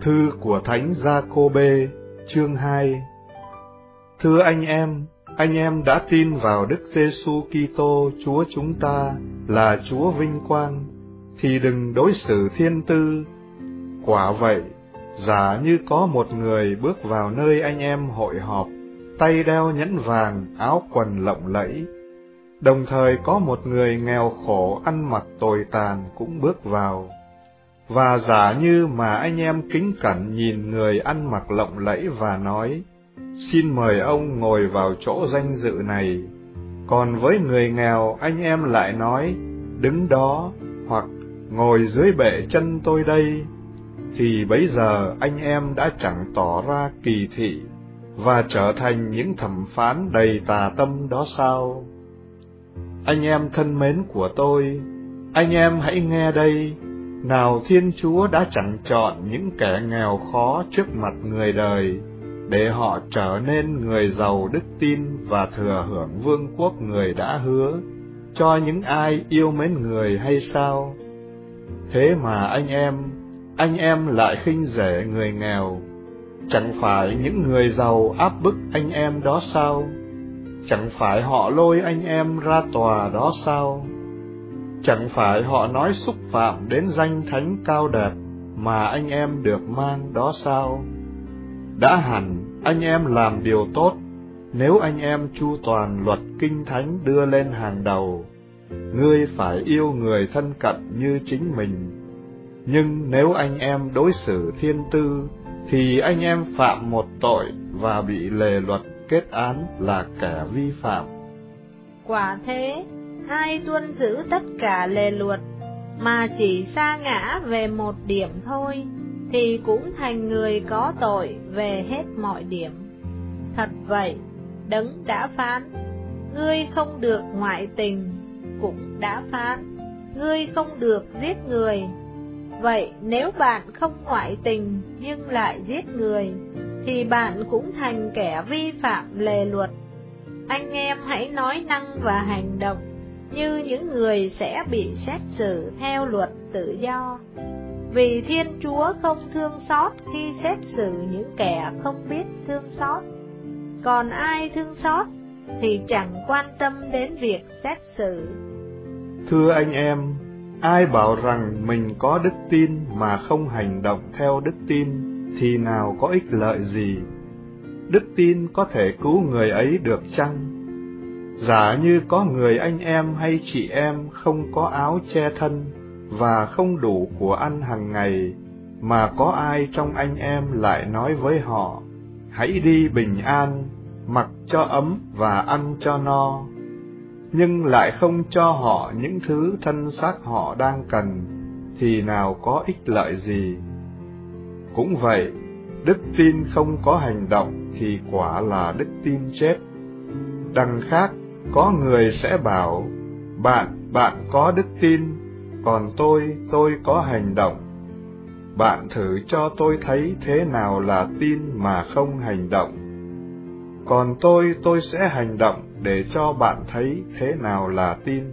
Thư của Thánh Gia-cô-bê, chương 2. Thưa anh em đã tin vào Đức Giê-xu Ki-tô Chúa chúng ta là Chúa vinh quang, thì đừng đối xử thiên tư. Quả vậy, giả như có một người bước vào nơi anh em hội họp, tay đeo nhẫn vàng, áo quần lộng lẫy, đồng thời có một người nghèo khổ ăn mặc tồi tàn cũng bước vào, và giả như mà anh em kính cẩn nhìn người ăn mặc lộng lẫy và nói, xin mời ông ngồi vào chỗ danh dự này, còn với người nghèo anh em lại nói, đứng đó, hoặc ngồi dưới bệ chân tôi đây, thì bấy giờ anh em đã chẳng tỏ ra kỳ thị, và trở thành những thẩm phán đầy tà tâm đó sao? Anh em thân mến của tôi, anh em hãy nghe đây, nào Thiên Chúa đã chẳng chọn những kẻ nghèo khó trước mặt người đời, để họ trở nên người giàu đức tin và thừa hưởng vương quốc người đã hứa, cho những ai yêu mến người hay sao? Thế mà anh em lại khinh rẻ người nghèo, chẳng phải những người giàu áp bức anh em đó sao? Chẳng phải họ lôi anh em ra tòa đó sao? Chẳng phải họ nói xúc phạm đến danh thánh cao đẹp mà anh em được mang đó sao? Đã hẳn anh em làm điều tốt, nếu anh em chu toàn luật kinh thánh đưa lên hàng đầu, ngươi phải yêu người thân cận như chính mình. Nhưng nếu anh em đối xử thiên tư, thì anh em phạm một tội và bị lề luật kết án là kẻ vi phạm. Quả thế, ai tuân giữ tất cả lề luật, mà chỉ sa ngã về một điểm thôi, thì cũng thành người có tội về hết mọi điểm. Thật vậy, Đấng đã phán, ngươi không được ngoại tình, cũng đã phán, ngươi không được giết người. Vậy nếu bạn không ngoại tình nhưng lại giết người, thì bạn cũng thành kẻ vi phạm lề luật. Anh em hãy nói năng và hành động như những người sẽ bị xét xử theo luật tự do, vì Thiên Chúa không thương xót khi xét xử những kẻ không biết thương xót. Còn ai thương xót thì chẳng quan tâm đến việc xét xử. Thưa anh em, ai bảo rằng mình có đức tin mà không hành động theo đức tin, thì nào có ích lợi gì? Đức tin có thể cứu người ấy được chăng? Giả như có người anh em hay chị em không có áo che thân và không đủ của ăn hàng ngày, mà có ai trong anh em lại nói với họ, hãy đi bình an, mặc cho ấm và ăn cho no, nhưng lại không cho họ những thứ thân xác họ đang cần, thì nào có ích lợi gì? Cũng vậy, đức tin không có hành động thì quả là đức tin chết. Đằng khác, có người sẽ bảo, bạn có đức tin, còn tôi có hành động. Bạn thử cho tôi thấy thế nào là tin mà không hành động. Còn tôi sẽ hành động để cho bạn thấy thế nào là tin.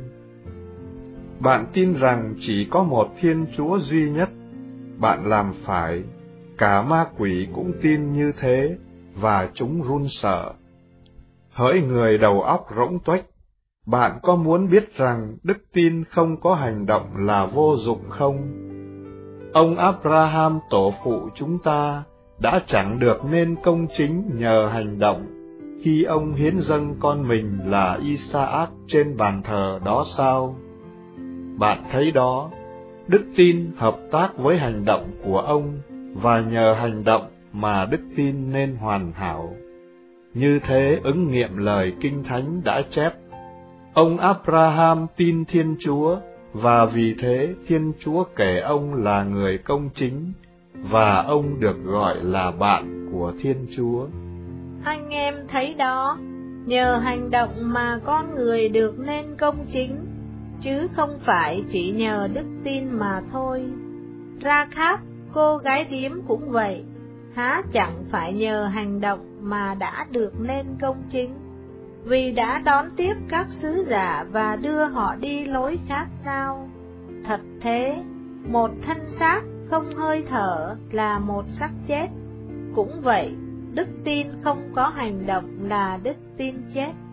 Bạn tin rằng chỉ có một Thiên Chúa duy nhất, bạn làm phải, cả ma quỷ cũng tin như thế, và chúng run sợ. Hỡi người đầu óc rỗng tuếch, bạn có muốn biết rằng đức tin không có hành động là vô dụng không? Ông Abraham tổ phụ chúng ta đã chẳng được nên công chính nhờ hành động, khi ông hiến dâng con mình là Isaac trên bàn thờ đó sao? Bạn thấy đó, đức tin hợp tác với hành động của ông, và nhờ hành động mà đức tin nên hoàn hảo. Như thế ứng nghiệm lời Kinh Thánh đã chép, ông Abraham tin Thiên Chúa, và vì thế Thiên Chúa kể ông là người công chính, và ông được gọi là bạn của Thiên Chúa. Anh em thấy đó, nhờ hành động mà con người được nên công chính, chứ không phải chỉ nhờ đức tin mà thôi. Ra-kháp, cô gái điếm cũng vậy, há chẳng phải nhờ hành động mà đã được nên công chính, vì đã đón tiếp các sứ giả và đưa họ đi lối khác sao? Thật thế, một thân xác không hơi thở là một xác chết. Cũng vậy, đức tin không có hành động là đức tin chết.